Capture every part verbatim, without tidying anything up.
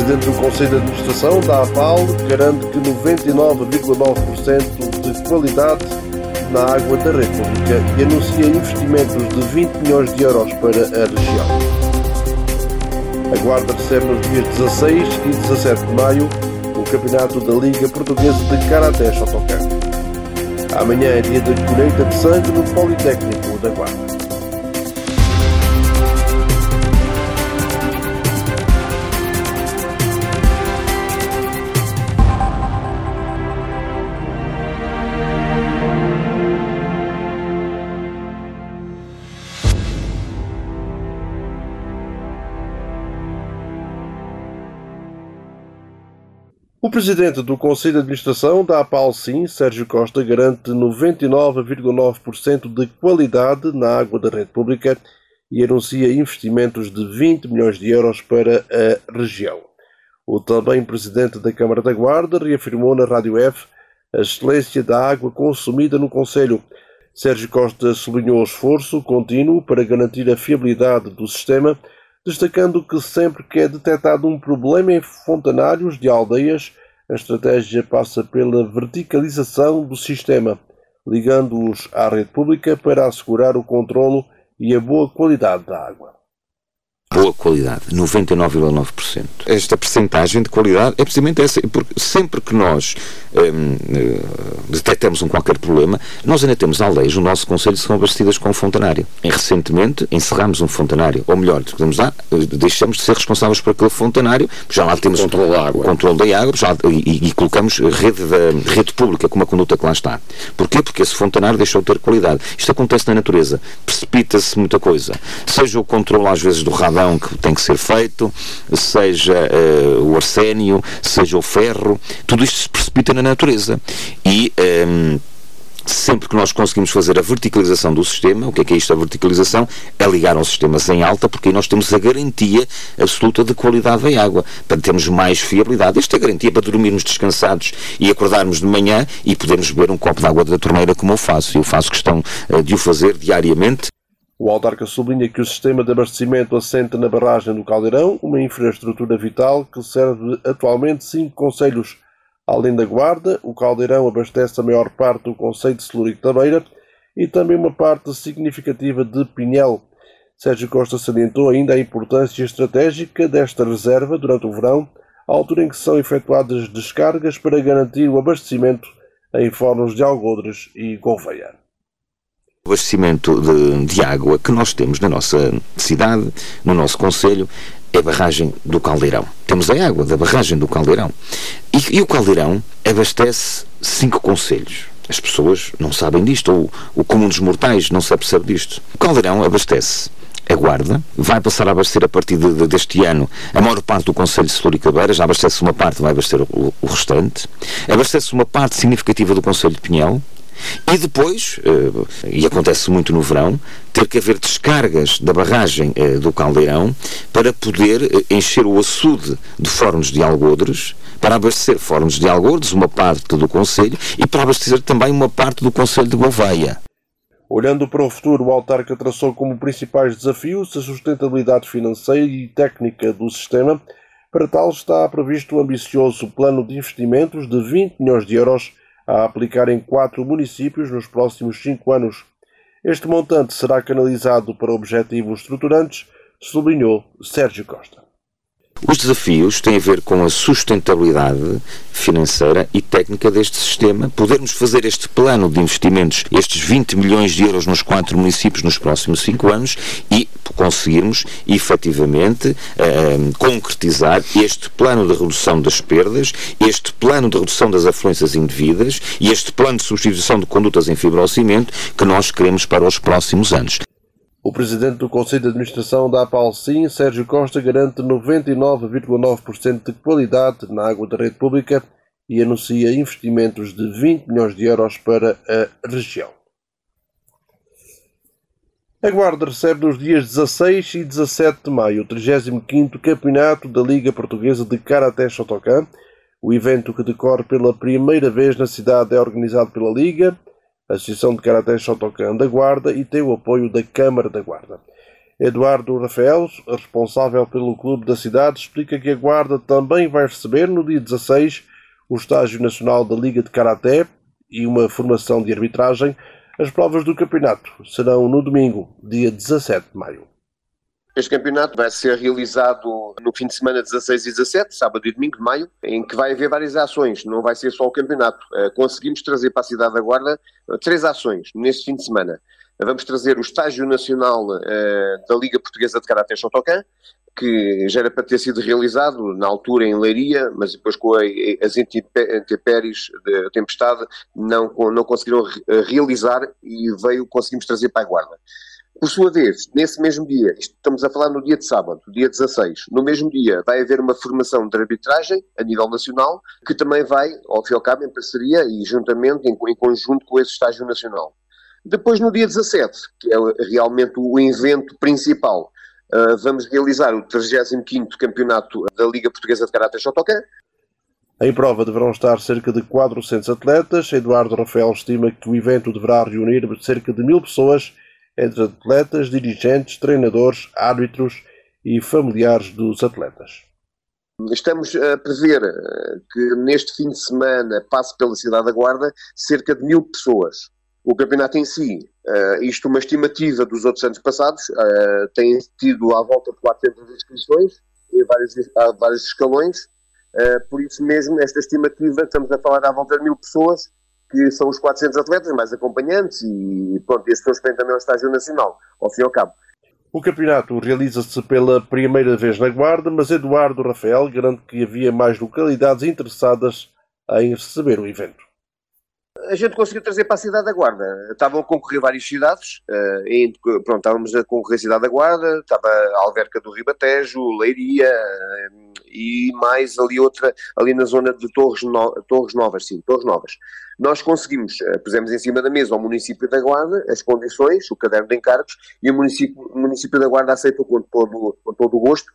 Presidente do Conselho de Administração da APAL garante que noventa e nove vírgula nove por cento de qualidade na água da República e anuncia investimentos de vinte milhões de euros para a região. A Guarda recebe nos dias dezasseis e dezassete de maio o campeonato da Liga Portuguesa de Karaté Shotokan. Amanhã é dia de colheita de sangue no Politécnico da Guarda. O Presidente do Conselho de Administração da APAL Sim, Sérgio Costa, garante noventa e nove vírgula nove por cento de qualidade na água da rede pública e anuncia investimentos de vinte milhões de euros para a região. O também Presidente da Câmara da Guarda reafirmou na Rádio F a excelência da água consumida no Conselho. Sérgio Costa sublinhou o esforço contínuo para garantir a fiabilidade do sistema, destacando que sempre que é detectado um problema em fontanários de aldeias, a estratégia passa pela verticalização do sistema, ligando-os à rede pública para assegurar o controlo e a boa qualidade da água. Boa qualidade, noventa e nove vírgula nove por cento. Esta percentagem de qualidade é precisamente essa, porque sempre que nós hum, detectamos um qualquer problema, nós ainda temos aldeias no nosso concelho que são abastecidas com um fontanário. E recentemente encerramos um fontanário, ou melhor, lá, deixamos de ser responsáveis por aquele fontanário, já lá temos o controle da água, controle da água já, e, e colocamos rede, da, rede pública com uma conduta que lá está. Porquê? Porque esse fontanário deixou de ter qualidade. Isto acontece na natureza, precipita-se muita coisa, seja o controle às vezes do radar que tem que ser feito, seja uh, o arsénio, seja o ferro, tudo isto se precipita na natureza e um, sempre que nós conseguimos fazer a verticalização do sistema, o que é que é isto a verticalização? É ligar aos sistemas em alta, porque aí nós temos a garantia absoluta de qualidade da água, para termos mais fiabilidade. Esta é a garantia para dormirmos descansados e acordarmos de manhã e podermos beber um copo de água da torneira como eu faço, e eu faço questão uh, de o fazer diariamente. O autarca sublinha que o sistema de abastecimento assenta na barragem do Caldeirão, uma infraestrutura vital que serve atualmente cinco concelhos. Além da Guarda, o Caldeirão abastece a maior parte do concelho de Celúrico da Beira e também uma parte significativa de Pinhel. Sérgio Costa salientou ainda a importância estratégica desta reserva durante o verão, à altura em que são efetuadas descargas para garantir o abastecimento em fornos de Algodres e Gouveia. O abastecimento de, de água que nós temos na nossa cidade, no nosso concelho, é a barragem do Caldeirão. Temos a água da barragem do Caldeirão. E, e o Caldeirão abastece cinco concelhos. As pessoas não sabem disto, ou o comum dos mortais não se apercebe disto. O Caldeirão abastece a Guarda, vai passar a abastecer a partir de, de, deste ano a maior parte do concelho de Celúrico da Beira, já abastece uma parte, vai abastecer o, o restante. Abastece uma parte significativa do concelho de Pinhel. E depois, e acontece muito no verão, ter que haver descargas da barragem do Caldeirão para poder encher o açude de fornos de Algodres, para abastecer fornos de Algodres, uma parte do concelho, e para abastecer também uma parte do concelho de Gouveia. Olhando para o futuro, o autarca traçou como principais desafios a sustentabilidade financeira e técnica do sistema. Para tal está previsto um ambicioso plano de investimentos de vinte milhões de euros a aplicar em quatro municípios nos próximos cinco anos. Este montante será canalizado para objetivos estruturantes, sublinhou Sérgio Costa. Os desafios têm a ver com a sustentabilidade financeira e técnica deste sistema, podermos fazer este plano de investimentos, estes vinte milhões de euros nos quatro municípios nos próximos cinco anos e conseguirmos, efetivamente, eh, concretizar este plano de redução das perdas, este plano de redução das afluências indevidas e este plano de substituição de condutas em fibrocimento que nós queremos para os próximos anos. O Presidente do Conselho de Administração da APAL Sim, Sérgio Costa, garante noventa e nove vírgula nove por cento de qualidade na água da rede pública e anuncia investimentos de vinte milhões de euros para a região. A Guarda recebe nos dias dezasseis e dezassete de maio o trigésimo quinto Campeonato da Liga Portuguesa de Karaté Shotokan. O evento, que decorre pela primeira vez na cidade, é organizado pela Liga, a Associação de Karaté Shotokan da Guarda, e tem o apoio da Câmara da Guarda. Eduardo Rafael, responsável pelo clube da cidade, explica que a Guarda também vai receber no dia dezasseis o estágio nacional da Liga de Karaté e uma formação de arbitragem. As provas do campeonato serão no domingo, dia dezassete de maio. Este campeonato vai ser realizado no fim de semana dezasseis e dezassete, sábado e domingo de maio, em que vai haver várias ações, não vai ser só o campeonato. Conseguimos trazer para a cidade da Guarda três ações neste fim de semana. Vamos trazer o estágio nacional da Liga Portuguesa de Karaté Shotokan, que já era para ter sido realizado na altura em Leiria, mas depois com as intempéries da tempestade não, não conseguiram realizar e veio, conseguimos trazer para a Guarda. Por sua vez, nesse mesmo dia, estamos a falar no dia de sábado, dia dezasseis, no mesmo dia vai haver uma formação de arbitragem a nível nacional, que também vai, ao fim e ao cabo, em parceria e juntamente, em, em conjunto com esse estágio nacional. Depois, no dia dezassete, que é realmente o evento principal, uh, vamos realizar o trigésimo quinto Campeonato da Liga Portuguesa de Karaté Shotokan. Em prova deverão estar cerca de quatrocentos atletas. Eduardo Rafael estima que o evento deverá reunir cerca de mil pessoas, entre atletas, dirigentes, treinadores, árbitros e familiares dos atletas. Estamos a prever que neste fim de semana passe pela cidade da Guarda cerca de mil pessoas. O campeonato em si, isto uma estimativa dos outros anos passados, tem tido à volta de quatrocentas inscrições, em vários, há vários escalões, por isso mesmo, esta estimativa, estamos a falar à volta de mil pessoas, que são os quatrocentos atletas, mais acompanhantes, e pronto, estes pessoas têm também ao estágio nacional, ao fim e ao cabo. O campeonato realiza-se pela primeira vez na Guarda, mas Eduardo Rafael garante que havia mais localidades interessadas em receber o evento. A gente conseguiu trazer para a cidade da Guarda. Estavam a concorrer várias cidades, e, pronto, estávamos a concorrer a cidade da Guarda, estava a Alverca do Ribatejo, Leiria, e mais ali outra, ali na zona de Torres, no, Torres Novas, sim, Torres Novas. Nós conseguimos, pusemos em cima da mesa ao município da Guarda as condições, o caderno de encargos, e o município, o município da Guarda aceitou com todo, com todo o gosto,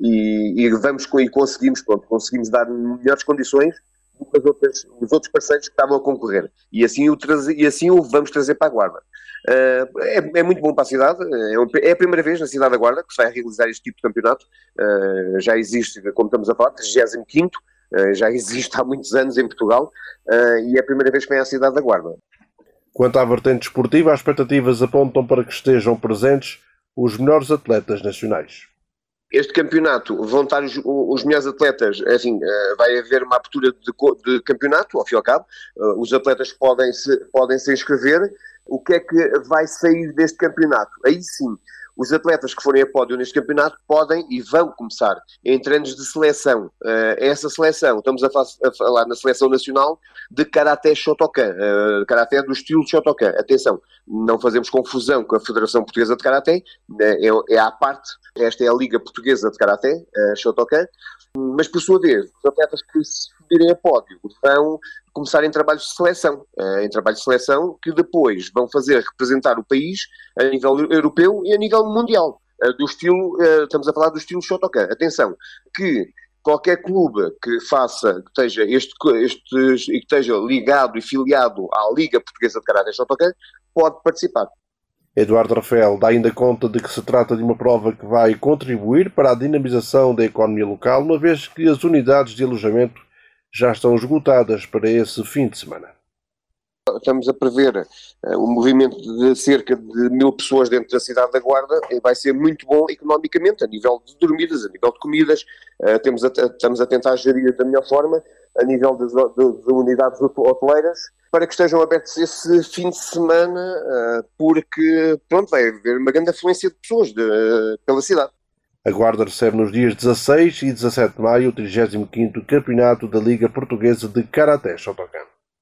e, e, vamos, e conseguimos, pronto, conseguimos dar melhores condições do que as outras, os outros parceiros que estavam a concorrer. E assim o, traze, e assim o vamos trazer para a Guarda. Uh, é, é muito bom para a cidade, é, é a primeira vez na cidade da Guarda que se vai realizar este tipo de campeonato. Uh, já existe, como estamos a falar, trigésimo quinto, uh, já existe há muitos anos em Portugal, uh, e é a primeira vez que vem à cidade da Guarda. Quanto à vertente esportiva, as expectativas apontam para que estejam presentes os melhores atletas nacionais. Este campeonato vão estar os, os melhores atletas, assim, vai haver uma abertura de, de campeonato, ao fim e ao cabo, os atletas podem se, podem se inscrever. O que é que vai sair deste campeonato? Aí sim, os atletas que forem a pódio neste campeonato podem e vão começar em treinos de seleção. Essa seleção, estamos a, a falar na seleção nacional de Karaté Shotokan, Karaté do estilo Shotokan. Atenção, não fazemos confusão com a Federação Portuguesa de Karaté, é, é à parte, esta é a Liga Portuguesa de Karaté, Shotokan, mas por sua vez, os atletas que se subirem a pódio vão começar em trabalhos de seleção, em trabalhos de seleção que depois vão fazer representar o país a nível europeu e a nível mundial, do estilo, estamos a falar do estilo Shotokan. Atenção, que qualquer clube que faça, que esteja, este, este, que esteja ligado e filiado à Liga Portuguesa de Karaté Shotokan, pode participar. Eduardo Rafael dá ainda conta de que se trata de uma prova que vai contribuir para a dinamização da economia local, uma vez que as unidades de alojamento já estão esgotadas para esse fim de semana. Estamos a prever uh, um movimento de cerca de mil pessoas dentro da cidade da Guarda e vai ser muito bom economicamente, a nível de dormidas, a nível de comidas. Uh, temos a, estamos a tentar gerir da melhor forma, a nível de, de, de unidades hoteleiras, para que estejam abertos esse fim de semana, uh, porque pronto, vai haver uma grande afluência de pessoas de, uh, pela cidade. A Guarda recebe nos dias dezasseis e dezassete de maio o trigésimo quinto Campeonato da Liga Portuguesa de Karaté Shotokan.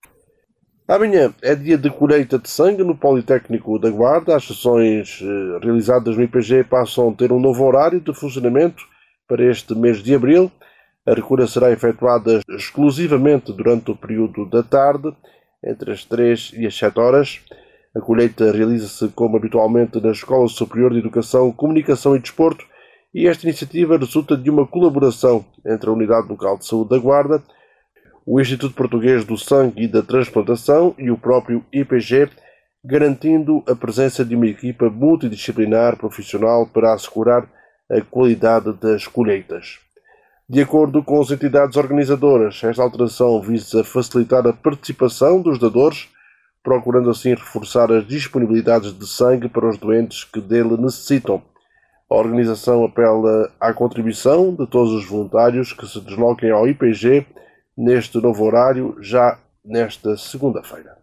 Amanhã é dia de colheita de sangue no Politécnico da Guarda. As sessões eh, realizadas no I P G passam a ter um novo horário de funcionamento para este mês de abril. A recolha será efetuada exclusivamente durante o período da tarde, entre as três e as sete horas. A colheita realiza-se como habitualmente na Escola Superior de Educação, Comunicação e Desporto, e esta iniciativa resulta de uma colaboração entre a Unidade Local de Saúde da Guarda, o Instituto Português do Sangue e da Transplantação e o próprio I P G, garantindo a presença de uma equipa multidisciplinar profissional para assegurar a qualidade das colheitas. De acordo com as entidades organizadoras, esta alteração visa facilitar a participação dos dadores, procurando assim reforçar as disponibilidades de sangue para os doentes que dele necessitam. A organização apela à contribuição de todos os voluntários que se desloquem ao I P G neste novo horário, já nesta segunda-feira.